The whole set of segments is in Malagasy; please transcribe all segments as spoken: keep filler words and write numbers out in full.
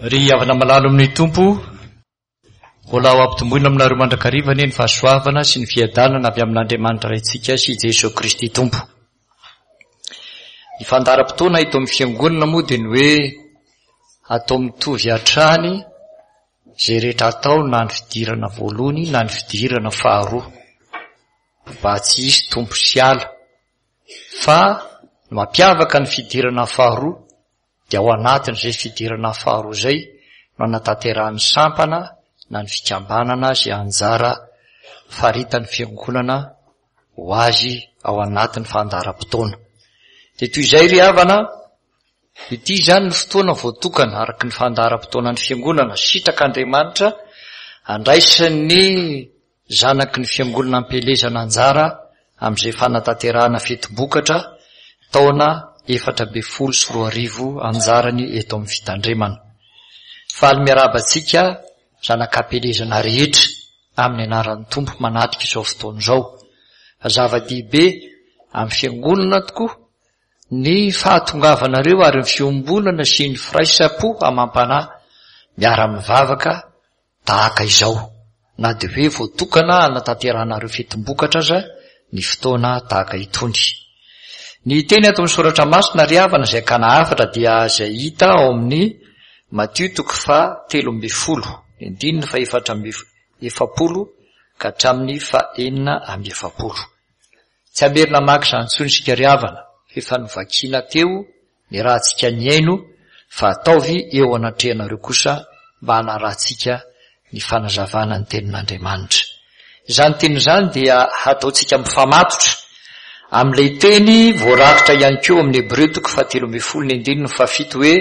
Ry avana malalo amin'ny tompo, mbola ao ampitomboina aminareo mandrakarivana ny fahasoavana sy ny fiadanana avy amin'Andriamanitra raintsika sy Jesosy Kristy tompo. Ny fandaharam-potoana ito amin'ny fiangonana moa dia ny hoe atao mitovy hatrany izay rehetra atao na ny fidirana voalohany na ny fidirana faharoa, mba tsy hisy tompo sy ala. Fa ny mampiavaka ny fidirana faharoa dia ao anatin'izay fidirana faharoa izay no anatanterahany sampana na ny fikambanana izay anjara faritan'ny fiangonana ho azy ao anatin'ny fandaharam-potoana. Dia toy izay ry havana, ity izany ny fotoana voatokana araky ny fandaharam-potoanan'ny fiangonana sitrak'Andriamanitra andraisan'ny zanaky ny fiangonana ampelezana anjara amin'izay fanatanterahana fetim-bokatra taona efatra be folo sy roa arivo anjarany eto amin'ny fitandremana. Faly miarabantsika zanak'ampelezana rehetra amin'ny anaran'ny tompo manatrika izao fotoana izao. Zava-dehibe amin'ny fiangonana tokoa ny fahatongavanareo ary ny fiombonana sy ny firaisapo amampanahy miara-mivavaka tahaka izao, na dia hoe voatokana anatanteranareo fetim-bokatra aza ny fotoana tahaka itony. Ny teny ato amin'ny soratra masina ry havana izay kana hafatra dia izay hita ao amin'ny Matio toko fa telo amby folo, indininy fa efatra amby efapolo ka hatramin'ny fa enina amby efapolo. Tsy amerina maka izany intsony isika ry havana, efa novakiana teo ny rahantsika ny aino, fa ataovy eo anatrehanareo kosa mba hanarantsika ny fanazavana ny tenin'Andriamanitra. Izany teny izany dia ataontsika mifamatotra amin'ilay teny voarakitra ihany koa amin'ny Hebreo toko fa telo amby folo ny indininy fa fito hoe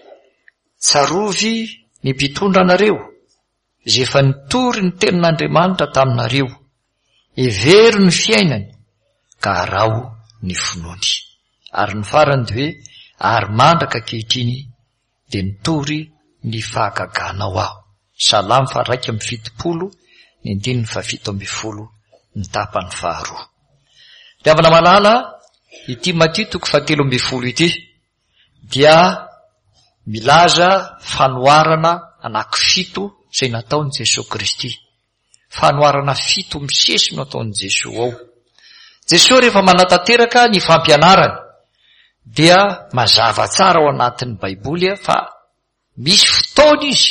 tsarovy ny mpitondra anareo izay efa nitory ny tenin'Andriamanitra taminareo, hevery ny fiainany ka arao ny finoany. Ary ny farany dia hoe ary mandraka ankehitriny dia nitory ny fahagaganao aho. Salamy fa raika amby fitopolo ny indininy fa fito amby folo ny tapany faharoa. Ry havana malala, ity Matio toko fa telo amby folo ity dia milaza fanoarana anaky fito izay nataon'i Jesosy Kristy. Fanoarana fito misesy no ataon'i Jesosy ao. Jesosy rehefa manatanteraka ny fampianarany dia mazava tsara ao anatin'ny Baiboly fa misy fotoana izy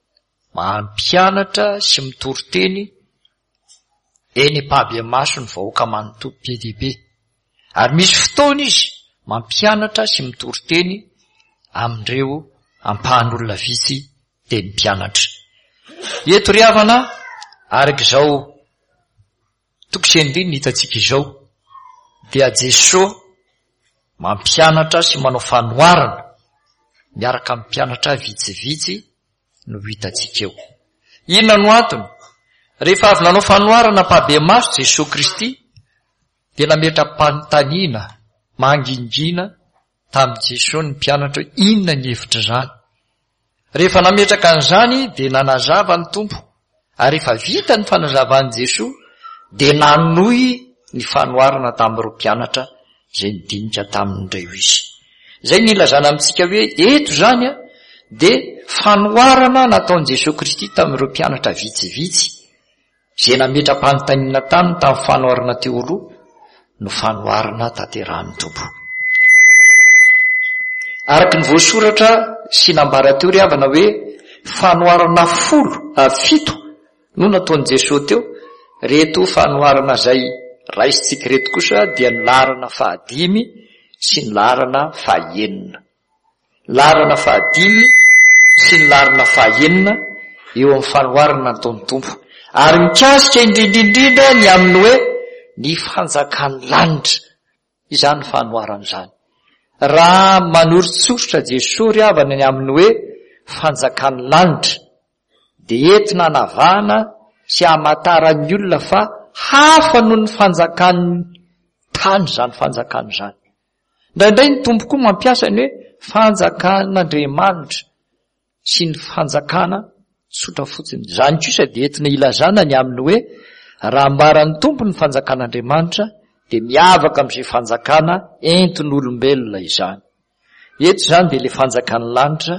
mampianatra sy mitory-teny eny Mpahabemaso ny vahoaka manontolo be dia be, ary misy fotoana izy mampianatra sy mitory-teny amin'ireo ampahan'olona vitsy dia ny mpianatra. Eto ry havana, araka izao toko sy andininy hitantsika izao dia Jesosy mampianatra sy manao fanoarana miaraka amin'ny mpianatra vitsivitsy no hitantsika eo. Inona no antony? Rehefa avy nanao fanoarana Mpahabemaso Jesosy Kristy dia nametra-panontaniana mangingina tamin'i Jesosy ny mpianatra hoe inona ny hevitra izany. Rehefa nametraka an'izany dia nanazava ny tompo, ary rehefa vita ny fanazavany Jesosy dia nanoy ny fanoarana tamin'ireo mpianatra izay nidinika tamin'ireo izy. Izay ny ilazana amintsika hoe eto izany a dia fanoarana nataon'i Jesosy Kristy tamin'ireo mpianatra vitsivitsy izay nametra-panontaniana taminy tamin'ny fanoarana teo aloha no fanoarana tanterahan'ny tompo. Araky ny voasoratra sy nambara teo ry havana hoe fanoarana folo a fito no nataon'i Jesosy teo. Reto fanoarana izay raisitsika reto kosa dia ny larana fahadimy sy ny larana fahaenina. Larana fahadimy sy ny larana fahaenina eo amin'ny fanoarana nataon'ny tompo. Ary mikasika indrindraindrindra ny aminy hoe ny fanjakan'ny lanitra, izany fanoarana izany. Raha manoritsoritra Jesosy ry havana ny aminy hoe fanjakan'ny lanitra dia entina hanavahana sy hamantaran'ny olona fa hafa noho ny fanjakan'ny tany izany fanjakana izany. Indraindray ny tompo koa mampiasa ny hoe fanjakan'Andriamanitra sy ny fanjakana tsotra fotsiny. Izany kosa dia entina ilazana ny aminy hoe raha ambaran'ny tompo ny fanjakan'Andriamanitra dia miavaka amin'izay fanjakana entin'olombelona izany. Eto izany dia ilay fanjakan'ny lanitra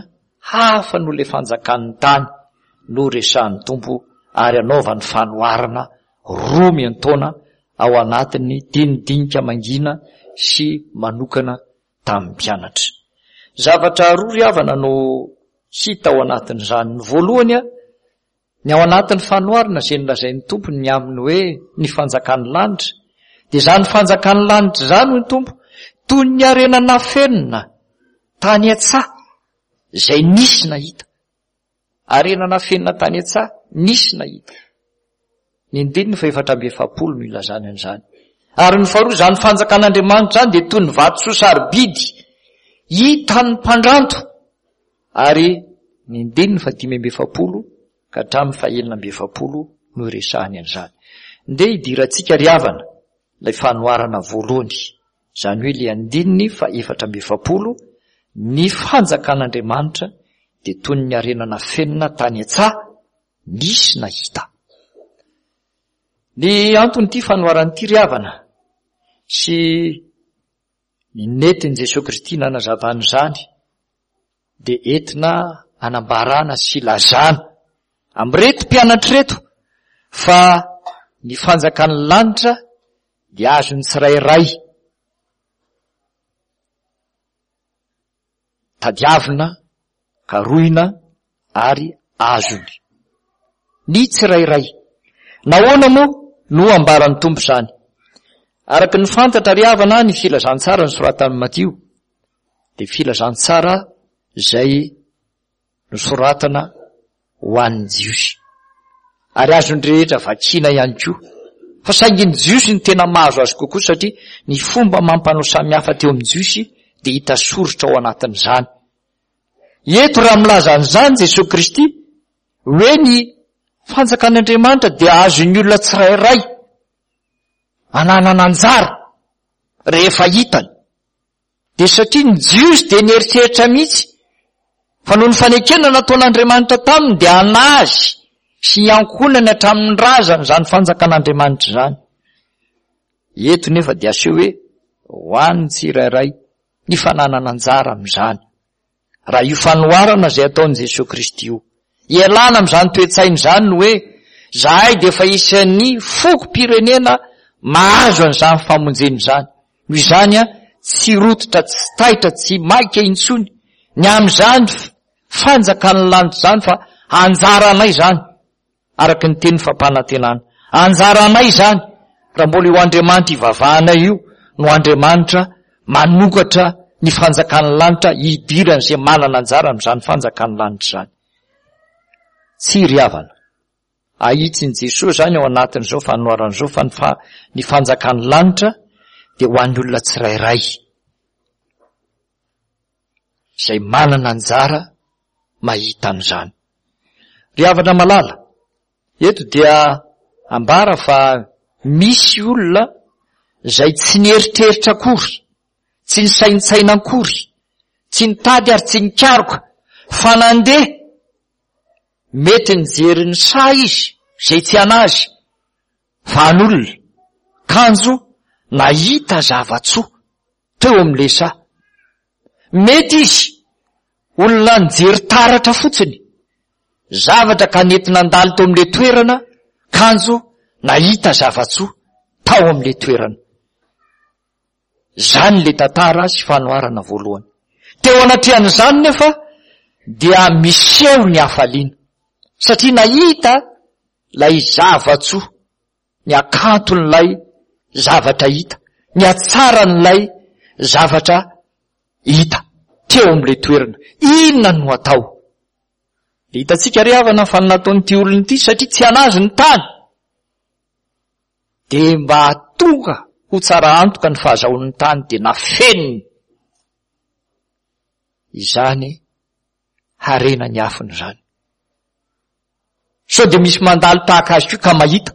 hafa no le fanjakan'ny tany no resahan'ny tompo ary anaovany fanoarana roa miantaona ao anatin'ny dinidinika mangina sy manokana tamin'ny mpianatra. Zavatra roa ry havana no hita ao anatin'izany. Ny voalohany a, ny ao anatin'ny fanoarana izay nolazain'ny tompony ny aminy hoe ny fanjakan'ny lanitra, dia izany fanjakan'ny lanitra izany hoy ny tompo toy ny arenana fenina tany an-tsaha izay nisy nahita. Arenana fenina tany an-tsaha nisy nahita. Ny andininy fa efatra amby efapolo no ilazany an'izany. Ary ny faharoa, izany fanjakan'Andriamanitra izany dia toy ny vatosoa sarobidy hitan'ny mpandranto. Ary ny andininy fa dimy amby efapolo ka hatramin'ny fa enina amby efapolo no resahany an'izany. Nde hidirantsika ry havana ilay fanoarana voalohany, izany hoe ilay andininy fa efatra amby efapolo, ny fanjakan'Andriamanitra dia toy ny arenana fenina tany an-tsaha nisy nahita. Ny anton'ity fanoaran'ity ry havana sy ny netin'i Jesosy Kristy nanazavany izany dia entina anambarana sy lazana am'reto mpianatra reto fa ny fanjakan'ny lanitra dia azony tsirairay tadiavina, karoina ary azony. Ny tsirairay. Nahoana moa no ambaran'ny tompo izany? Araka ny fantatra ry havana ny filazantsara ny soratan'i Matio, dia filazantsara izay nosoratana ho an'ny Jiosy. Ary azony rehetra vakiana ihany koa. Fa saingy ny Jiosy ny tena mahazo azy kokoa satria ny fomba mampanao samihafa teo amin'ny Jiosy dia hita soritra ao anatin'izany. Eto raha milaza an'izany Jesosy Kristy hoe ny fanjakan'Andriamanitra dia azon'ny olona tsirairay ananana anjara rehefa hitany. Dia satria ny Jiosy dia nieritreritra mihitsy fa noho ny fanekena nataon'Andriamanitra taminy dia anazy sy iankonany hatramin'ny razana izany fanjakan'Andriamanitra izany. Eto nefa dia aseho hoe ho an'ny tsirairay ny fananana anjara amin'izany. Raha io fanoarana izay ataon'i Jesosy Kristy io, ialana amin'izany toe-tsaina izany no hoe zahay dia efa isan'ny fokom-pirenena mahazo an'izany famonjena izany. Noho izany a, tsy rototra, tsy taitra, tsy maika intsony ny amin'izany fanjakan'ny lanitra izany fa anjaranay izany. Araka ny teny fampanantenana, anjaranay izany. Raha mbola io Andriamanitra ivavahanay io no Andriamanitra manokatra ny fanjakan'ny lanitra hidirana izay manana anjara amin'izany fanjakan'ny lanitra izany. Tsy ry havana. Ahitsiny Jesosy izany ao anatin'izao fanoaran'izao fa ny, fa, ny fanjakan'ny lanitra dia ho an'ny olona tsirairay izay manana anjara mahita an'izany. Ry havana malala, eto dia ambara fa misy olona izay tsy nieritreritra akory, tsy nisainitsaina akory, tsy nitady ary tsy nikaroka fa nandeha mety nijery ny sa izy izay tsy anazy fa n'olona kanjo nahita zavatsoa teo amin'le sa. Mety izy olona nijery taratra fotsiny zavatra ka nentina nandalo teo amin'le toerana kanjo nahita zavatsoa tao amin'le toerana. Zany le tantara sy fanoarana voalohany. Teo anatrehan'izany nefa dia miseho ny hafaliana satria nahita lay zavatsoa, ny akanton'lay zavatra hita, ny atsaran'lay zavatra hita teo amin'le toerana. Inona no atao? Le hitantsika ry havana fa nataon'ity olona ity satria tsy anazy ny tany dia mba hatonga ho tsara antoka ny fahazaon'ny tany dia nafeniny. Izany harena ny afiny izany. So dia misy mandalo tahaka azy koa ka mahita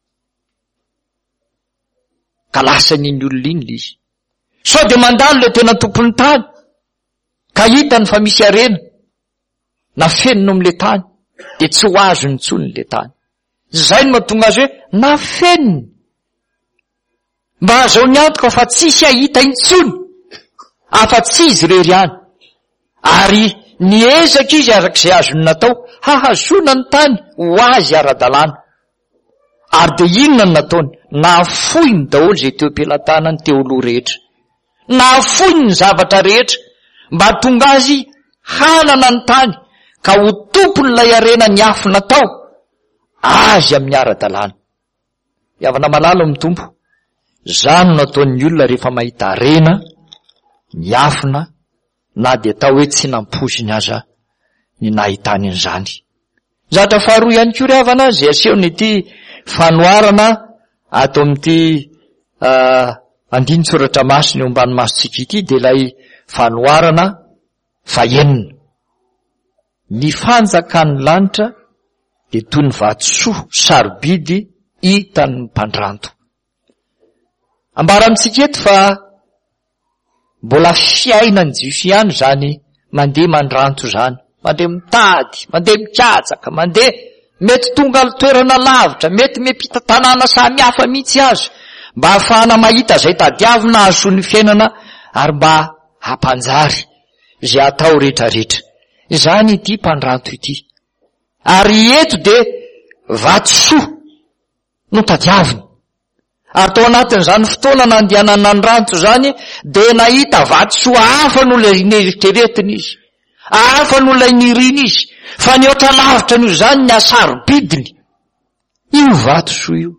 ka lasa n'iny olona iny le izy. So dia mandalo le tena tompon'ny tany ka hitany fa misy arena nafeniny amin'le tany dia tsy ho azo intsony le tany. Zay no mahatonga azy hoe nafeniny mba azao ny antoka fa tsisy ahita intsony afa-tsy izy rery any. Ary niezaka izy arak'izay azony natao hahazona ny tany ho azy ara-dalàna. Ary de inona ny nataony? Nahafoiny daholo zay teo am-pelantanany teo aloha rehetra. Nahafoiny ny zavatra rehetra mba tonga azy hanana ny tany ka ho tompon'ilay arena ny afo natao azy amin'ny ara-dalàna. Iavana malalo amin'ny tompo. Zany nataon'ny olona rehefa mahita arena ny afona na de tao hoe tsy nampoziny aza ny nahitany an'izany. Zatra faharoa ihany koa ry havana zay asehony ity fanoarana ato amin'ity uh, andiny soratra masina eo ambany masontsika ity de ilay fanoarana fahenina. Ny fanjakan'ny lanitra de toy ny vatosoa sarobidy hitan'ny mpandranto. Ambara amintsika eto fa mbola fiainany jiofy ihany zany mandeha mandranto zany, mandeha mitady, mandeha mikatsaka, mandeha mety tonga ny toerana lavitra, mety mepita tanàna samihafa mihitsy azo mba ahafahana mahita zay tadiavina azo ny fiainana ary mba hampanjary zay atao rehetrarehetra. Zany ity mpandranto ity. Ary eto de vatosoa no tadiavina. Ary tao anatin'izany fotoana nandehanana ny ranto zany de nahita vatosoa hafa no lay neritreretiny izy, hafa no lay niriny izy, fa ny oatra lavitra n'io zany ny asarobidiny io vatosoa io.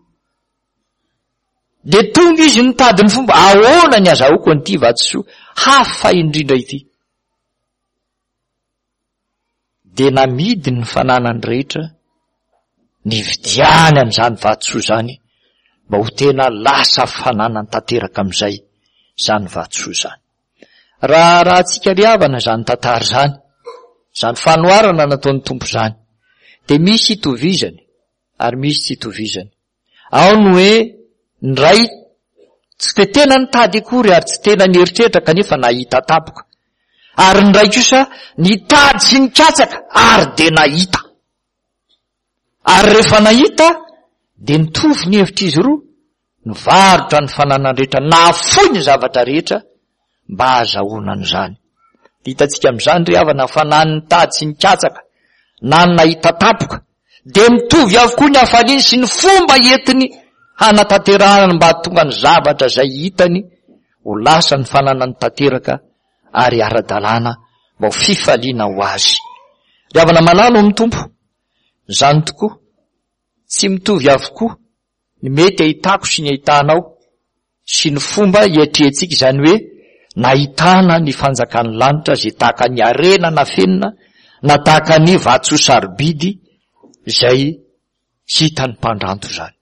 De tonga izy nitady ny fomba ahoana ny azahoako an'ity vatosoa hafa indrindra ity. De namidy ny fananany rehetra nividiany an'izany vatosoa zany mba ho tena lasa fananany tanteraka am'izay zany vatosoa zany. Raha raha tsika ry havana zany tantara zany, zany fanoarana nataon'ny tompo zany, de misy itovizany ary misy tsy itovizany. Ao no hoe ny ray tsy de tena nitady akory ary tsy tena nieritreritra kanefa nahita tapoka, ary ny ray kosa nitady sy nikatsaka ary de nahita. Ary rehefa nahita de nitovy ny hevitra izy roa, nivarotra ny fananany rehetra, nahafoy ny zavatra rehetra mba azahoana an'izany. Hitantsika am'izany ry havana fa na nitady sy nikatsaka na nahita tapoka de mitovy avokoa ny hafaliany sy ny fomba entiny hanatanterahana mba tonga ny zavatra zay hitany ho lasa ny fananany tanteraka ary ara-dalàna mba ho fifaliana ho azy. Ry havana malalo amin'ny tompo, zany tokoa tsy mitovy avokoa ny mety ahitako sy ny ahitanao sy ny fomba hiatrehantsika izany hoe nahitana ny fanjakan'ny lanitra zay tahaka ny arena na fenina na tahaka ny vatsoa sarobidy zay hitan'ny mpandranto zany.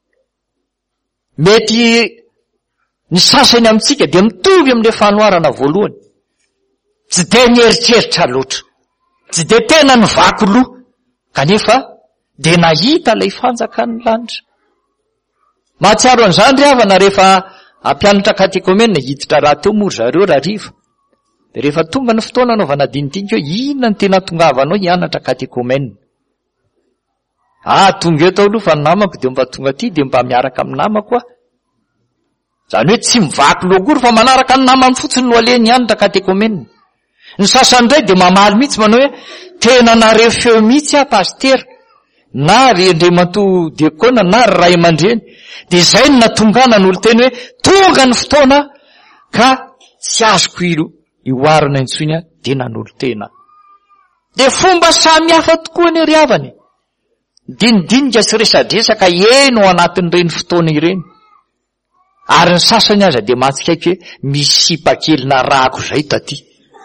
Mety ny sasany amintsika de mitovy amin'le fanoarana voalohany, tsy de nieritreritra loatra, tsy de tena ny vaky loha, kanefa de nahita lay fanjakan'ny lanitra. Mahatsiaro an'izany ry havana rehefa ampianatra katekomena hiditra raha teo mory zareo raha riva. De rehefa tonga ny fotoana anaovana dinidinika eo, inona ny tena tongavanao hianatra katekomena? Ah, tonga eto aloha fa ny namako de mba tonga aty de mba miaraka amin'ny namako ah. Zany hoe tsy mivaky loha akory fa manaraka ny namany fotsiny no aleny hianatra katekomena. Ny sasany indray de mamaly mihitsy manao hoe tena nareo feo mihitsy ah pastera na ry andriamanto diakona na ry ray aman-dreny. De zay no natongana n'olo teny hoe tonga ny fotoana ka tsy azoko ilo ioarina intsony de nan'olo tena. De fomba samy hafa tokoa ny ry havany. Dinidinika sy resadresaka eno ao anatin'ireny fotoana ireny. Ary ny sasany aza de matsikaiky hoe misy sipa-kely na rako zay taty.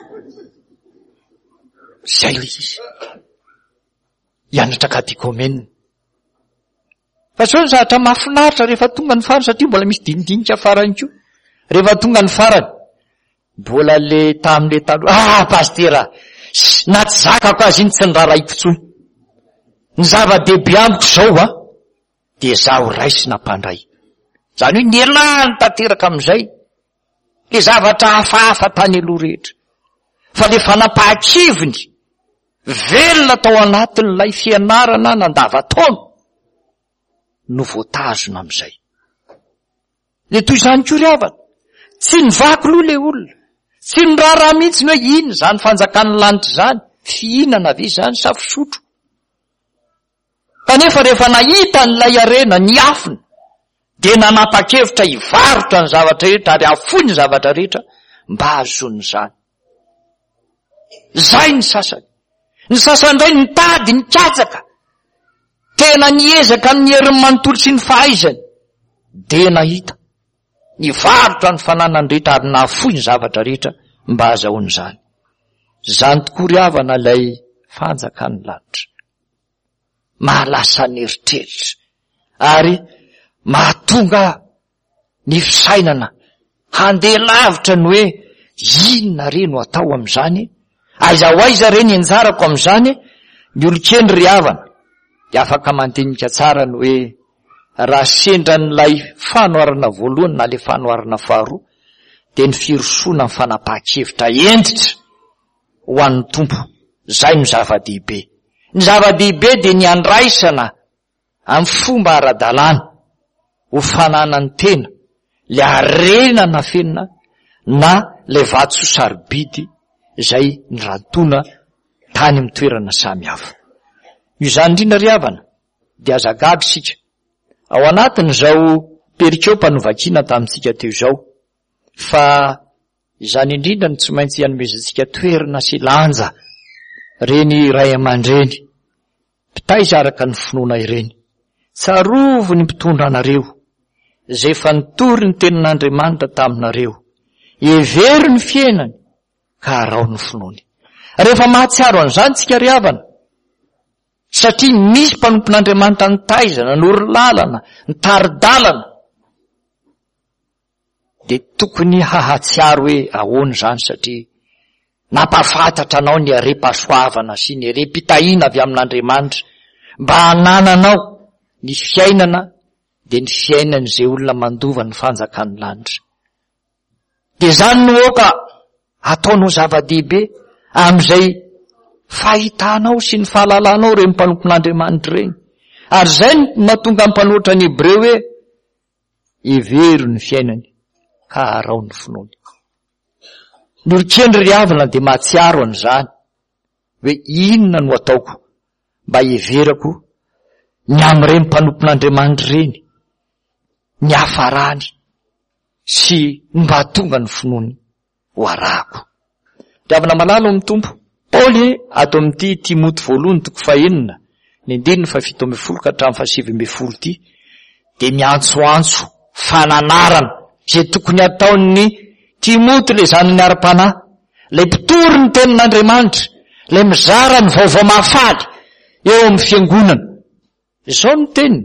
Zay le izy. Hianatra katekomena. Fa sao ny zahatra mahafinaritra rehefa tonga ny farany satria mbola misy dinidinika farany koa. Rehefa tonga ny farany, mbola le tamile taloha, ah pastera, na tsy zakako azy iny tsy ny raraiko tsony. Ny zava-dehibe amiko zao a, de zaho raisy na mpandray. Zany hoe nielany tanteraka am'izay, le zavatra hafahafa tany aloha rehetra. Fa le fanapahan-keviny, velona tao anatin'ilay fianarana nandava-taona, no voatazona am'izay. Le toy izany koa ry havana, tsy nivaky loha le olona, tsy niraraha mihitsy ny hoe iny zany fanjakan'ny lanitra zany, fihinana ve zany sa fisotro? Kanefa rehefa nahita n'ilay arena ny afiny, de nanapa-kevitra hivarotra ny zavatra rehetra ary afoy ny zavatra rehetra mba azony zany. Zay ny sasany. Ny sasany ray nitady ny katsaka, tena niezaka amin'ny herin'ny manontolo sy ny fahaizany, de nahita nivarotra ny fananany rehetra ary nafoy ny zavatra rehetra mba azahoany zany. Zany tokoa ry havana ilay fanjakany lanitra. Mahalasa ny eritreritra ary mahatonga ny fisainana handeha lavitra ny hoe inona re no atao am'izany, aiza ho aiza re ny anjarako am'izany. Ny olokeny ry havana de afaka mandinika tsara ny hoe raha sendra n'ilay fanoarana voalohany na le fanoarana faharoa de ny firosoana ny fanapahan-kevitra enditra ho an'ny tompo. Zay no zava-dehibe. Ny zava-dehibe de ny andraisana amin'ny fomba ara-dalàna ho fananany tena le arena na fenina na le vatso sarobidy izay nirantona tany amin'ny toerana samy hafa. Io zany indrindra ry havana de azagaga sika ao anatin'izao perikeo mpanovakina tamintsika teo izao, fa izany indrindra ny tsy maintsy hanomezantsika toerana sy lanja reny ray aman-dreny mpitaiza araka ny finoana ireny. Tsarovo ny mpitondra anareo zay efa nitory ny tenin'Andriamanitra taminareo, hevery ny fiainany ka arao ny finoany. Rehefa mahatsiaro an'izany tsika ry havana, satria misy mpanompon'Andriamanitra ny taizana, ny oro-lalana, ny tari-dalana, de tokony hahatsiaro hoe ahoana zany, satria napafantatra anao ny are-pasoavana sy ny are-pitahiana avy amin'Andriamanitra mba hanananao ny fiainana de ny fiainan'izay olona mandova ny fanjakan'ny lanitra. De zany no oka ataonao zava-dehibe am'izay fahitanao sy ny fahalalanao reny mpanompon'Andriamanitra reny. Ary zay no mahatonga ny mpanoratra ny Hebreo hoe hevery ny fiainany ka arao ny finoany. Ny olokendry ry havana de mahatsiaro an'izany hoe inona no ataoko mba heverako ny am'ireny mpanompon'Andriamanitra reny, ny hafarany sy mba tonga ny finoany ho arahako. Ry havana malalo amin'ny tompo, Paoly ato amin'ity Timoty voalohany toko fahenina ny andininy fa fito amby folo ka hatramin'ny fahasivy amby folo ity de miantsoantso fananarana zay tokony ataon'ny Timoty le zanany ara-panahy, le mpitory ny tenin'Andriamanitra, le mizara ny vaovao mahafaly eo amin'ny fiangonana. Izao ny teniny,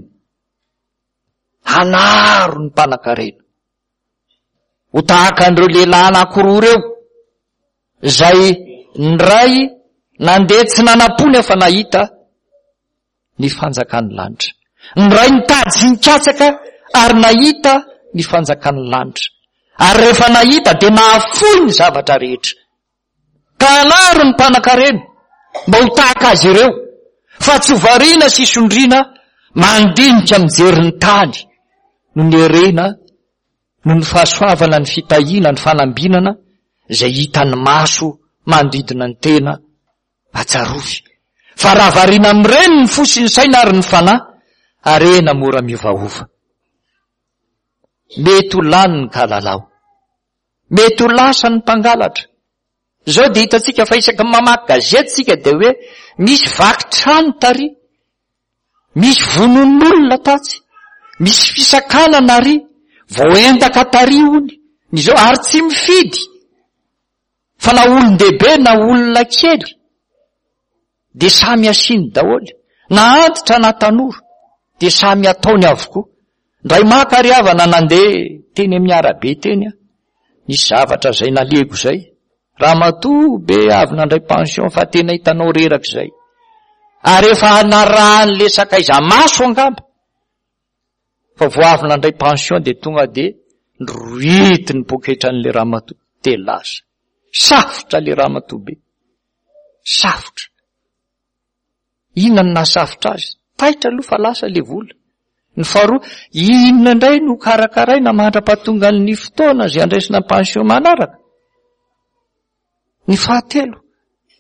hanaro ny mpanan-karena ho tahaka an'ireo lehilahy anankiroa reo zay ny ray nandeha tsy nanam-pony afa nahita ny fanjakan'ny lanitra, ny ray nitady sy nikatsaka ary nahita ny fanjakan'ny lanitra, ary rehefa nahita de nahafoy ny zavatra rehetra. Ka hanaro ny mpanan-karena mba ho tahaka azy ireo, fa tsy hovariana sy sondriana mandinika mijery ny tany no ny herena no ny fahasoavana, ny fitahiana, ny fanambinana zay hitan'ny maso mandidina ny tena atsarovy. Fa raha variana amin'ireny ny fo sy ny saina ary ny fanahy, arena mora miovaova. Mety ho lany ny kalalao, mety ho lasa ny mpangalatra. Zao de hitatsika fa isaky mamaky gazety tsika de hoe misy vakitrano tary, misy vonon'olona tatsy, misy fisakanana ary vao entaka tary ony ny zao, ary tsy mifidy fa na olon-dehibe na olona kely de samy asiny daholy, na antitra na tanora de samy ataony avokoa. Ndray maka ry havana nandeha teny amin'ny arabe teny a, nisy zavatra zay nalego zay, ramatoa be avy nandray pension fa tena hitanao reraky zay, ary efa narahan'le sakaiza maso angamba, fa vo avy nandray pension de tonga de ndroity ny poketra an'le ramatoa de lasa. Safotra le ramatoa be, safotra. Inona no nasafotra azy? Taitra aloha fa lasa le vola. Ny faharoa, inona indray no karakaraina mandra-pahatonga ny fotoana zay andraisina pension manaraka? Ny fahatelo,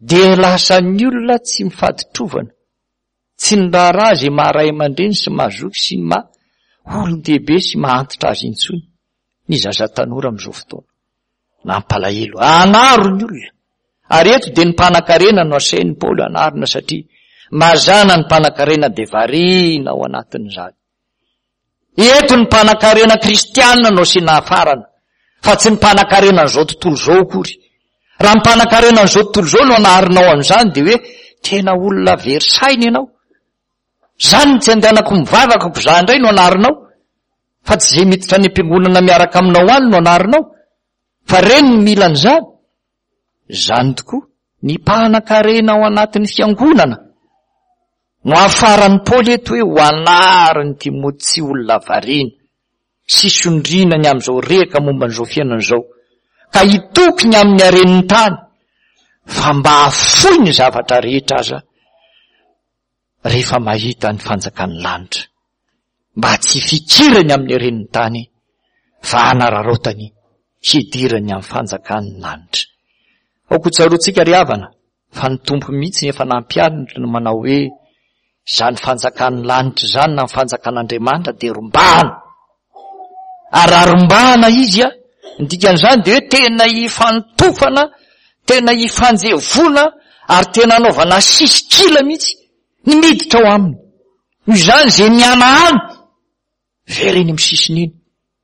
dia lasa ny olona tsy mifaditrovana, tsy ny raharaha izay maharay aman-dreny sy mahazoky sy ny ma olon-dehibe sy mahantitra azy intsony ny zaza tanora amin'izao fotoana. Nampalahelo, anaro ny olona. Ary eto dia ny mpanan-karena no asain'ny Paoly anarina satria mazana ny mpanan-karena dia variana ao anatin'izany. Eto ny mpanan-karena kristianina no asiana hafarana, fa tsy ny mpanan-karena n'izao tontolo izao akory. Raha ny mpanan-karena n'izao tontolo izao no anarinao amin'izany dia hoe tena olona verisaina ianao. Zany tsy andehanako mivavaka ko za indray no anarinao, fa tsy izay miditra ny ampiangonana miaraka aminao any no anarinao, fa reny ny mila an'izany. Zany tokoa ny mpanan-karena ao anatin'ny fiangonana no afaran'ny Paoly eto hoe ho anariny Timoty tsy olona variana sy sondrina ny amin'izao reka momba n'izao fiainan'izao, ka hitoky ny amin'ny haren'ny tany, fa mba hafoy ny zavatra rehetra aza rehefa mahita ny fanjakan'ny lanitra, mba tsy fikirany amin'ny haren'ny tany fa hanararaotany sy hidirany amin'ny fanjakan'ny lanitra. Ao koa tsaroantsika ry havana fa ny tompo mihitsy efa nampianatra no manao hoe zany fanjakan'ny lanitra zany na ny fanjakan'Andriamanitra dia rombana. Ary arombana izy a, ny dikan'izany dia hoe tena hifantofana, tena hifanjevona, ary tena anaovana sisikila mihitsy ny miditra ao aminy. Noho izany izay miana any vereny amin'ny sisiny iny.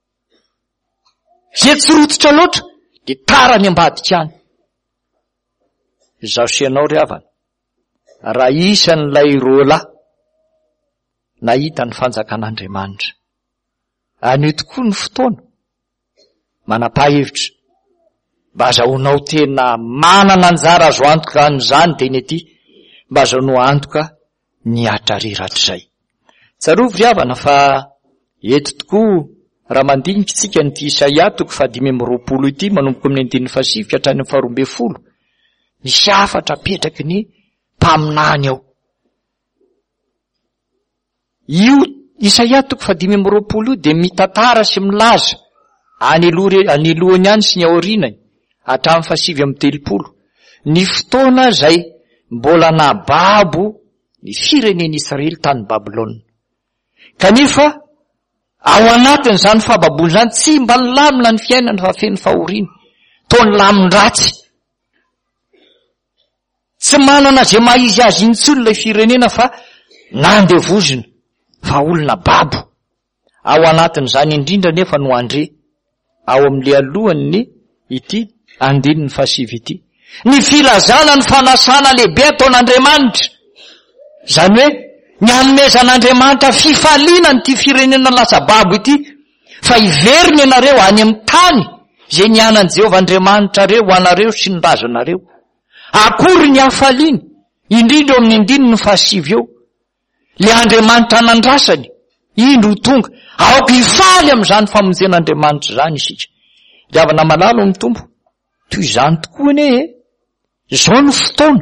Izay tsy rototra loatra dia tarany ambadika any. Izaho sy ianao ry havana, raha isan'ilay rola nahita ny fanjakan'Andriamanitra, anio tokoa ny fotoana manapa-hevitra mba azahoanao tena manana anjara azo antoka an'izany teny ety, mba azahoanao antoka ny atrariratrizay. Tsarovy ry havana fa eto tokoa raha mandinika isika nyty Isaia toko fahadimy amby roapolo ity manomboka amin'ny andininy fasivy hatrany amin'ny faharoa amby folo, nisy afatra petraky ny mpaminany ao. Io Isaia toko fahadimy amby roapolo io dia mitantara sy milaza anelohany any sy ny aorinany hatramin'ny fasivy amby telopolo ny fotoana izay mbola nababo ny firenen'Israely tany Babilôna. Kanefa ao anatin'izany fahababony izany tsy mba nilamina ny fiainana fa feno fahoriana, toa nilamin-dratsy. Tsy manana izay mahizy azy intsony ilay firenena fa nandevozina fa olona babo. Ao anatin'izany indrindra nefa no andre ao amin'le alohany ity andininy fasivy ity, ny filazana ny fanasana lehibe ataon'Andriamanitra. Zany hoe ny hanomezan'Andriamanitra fifaliana ny ty firenena lasa babo ity, fa hiveriny ianareo any amin'ny tany izay nianan' Jehovah Andriamanitra reo ho anareo sy ny razanareo. Akory ny hafaliany indrindra eo amin'ny andininy fasivy eo, le Andriamanitra nandrasany indro tonga aoka hifaly amin'izany famonjen'Andriamanitra zany isika. Le havana malalo amin'ny tompo toy izany tokoa ne zao ny fotoana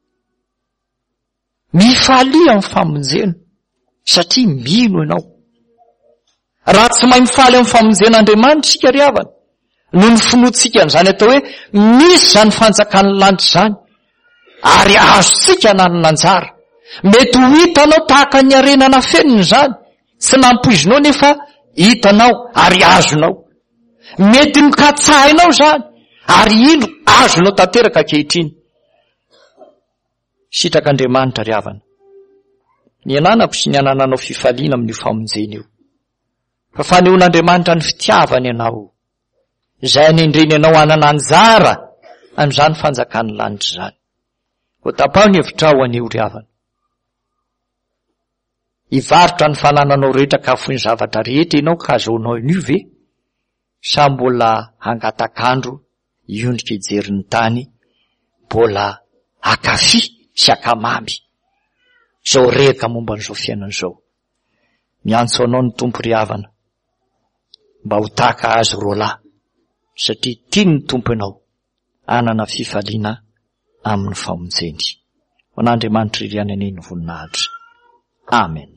mifaly amin'ny famonjena satria mino ianao. Raha tsy mahay mifaly amin'ny famonjen'Andriamanitra sika ry havana, no ny finoatsika n'izany atao hoe misy zany fanjakan'ny lanitra zany, ary azontsika nanana anjara. Mety ho hitanao tahaka ny arenana feniny zany, tsy nampoizinao nefa hitanao ary azonao. Mety mikatsahinao zany, ary indro azonao tanteraka ankehitriny. Sitrak'Andriamanitra ry havana, ny ananako sy ny anananao fifaliana amin'io famonjena io, fa fanehoan'Andriamanitra ny fitiavany ianao, izay anendreny ianao anana anjara amin'izany fanjakan'ny lanitra zany. Ho tapao ny hevitrao anio ry havana. Hivarotra ny fanananao rehetra ka foiny zavatra rehetra ianao ka azahoanao anio ve? Sa mbola hangatakandro iondrika ijerin'ny tany, mbola akafy sy akamamby zao reka momba n'izao fiainan'izao. Miantso anao ny tompo ry havana mba ho tahaka azy rola, satria tiany ny tompo ianao anana fifaliana amin'ny famonjeny. Ho an'Andriamanitra irianany ny voninahitra. Amen.